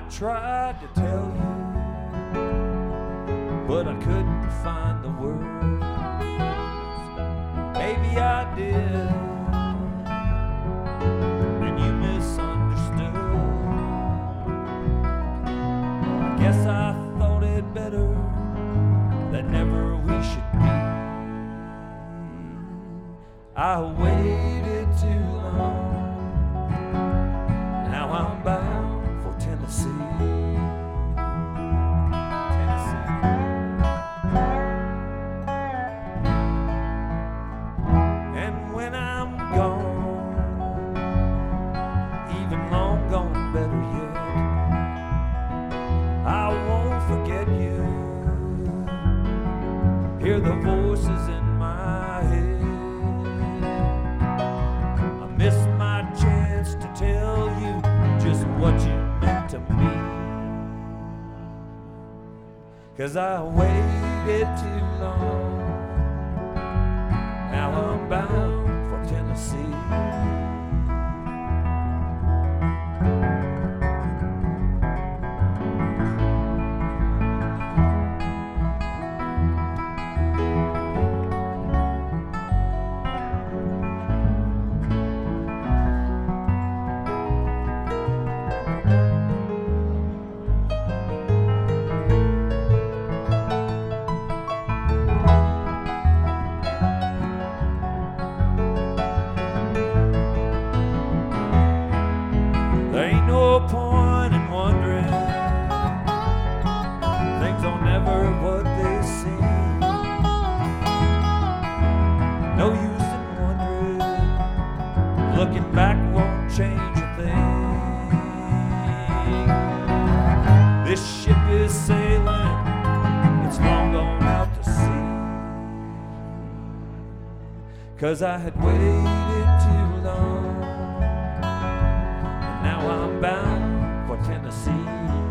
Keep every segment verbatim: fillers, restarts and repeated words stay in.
tried to tell you, but I couldn't find the words. Maybe I did, and you misunderstood. I guess I thought it better that never we should be. I waited too long. Now I'm bound for Tennessee. Tennessee. And when I'm gone, even long gone better yet, I won't forget you. Hear the voices in my head. I miss my chance to tell you just what you meant to me. 'Cause I waited too long. Now I'm bound for Tennessee. There ain't no point in wondering. Things are never what they seem. No use in wondering. Looking back won't change a thing. This ship is sailing. It's long gone out to sea. 'Cause I had waited too long. Now I'm bound for Tennessee.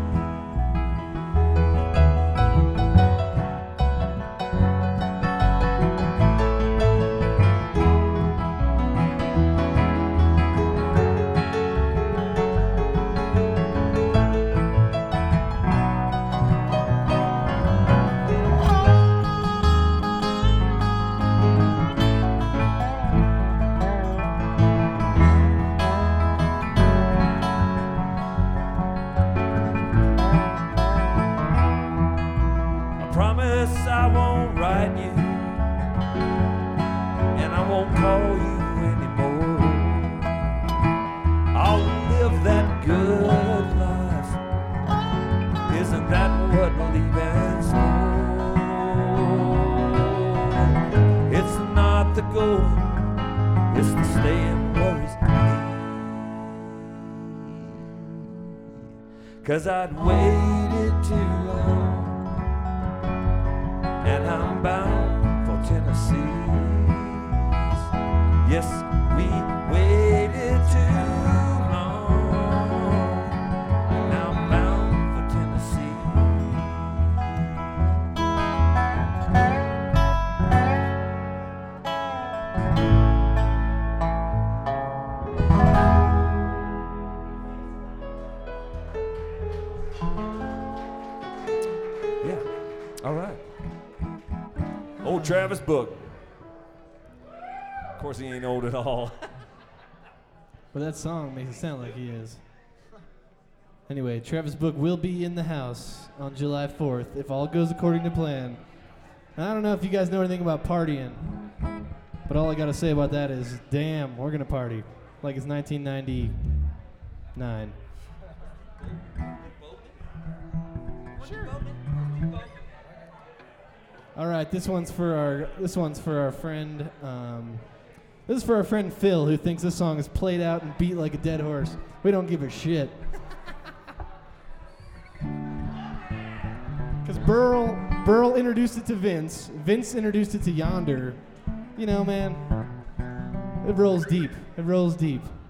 Promise I won't write you, and I won't call you anymore. I'll live that good life. Isn't that what leaving's for? It's not the going, it's the staying worries me. 'Cause I'd waited too long. And I'm bound for Tennessee. Yes, we waited too long. Now I'm bound for Tennessee. Yeah, all right. Old Travis Book. Of course, he ain't old at all. But that song makes it sound like he is. Anyway, Travis Book will be in the house on July fourth if all goes according to plan. And I don't know if you guys know anything about partying, but all I gotta say about that is, damn, we're gonna party like it's nineteen ninety-nine. All right, this one's for our this one's for our friend. Um, this is for our friend Phil, who thinks this song is played out and beat like a dead horse. We don't give a shit. Because Burl Burl introduced it to Vince. Vince introduced it to Yonder. You know, man, it rolls deep. It rolls deep.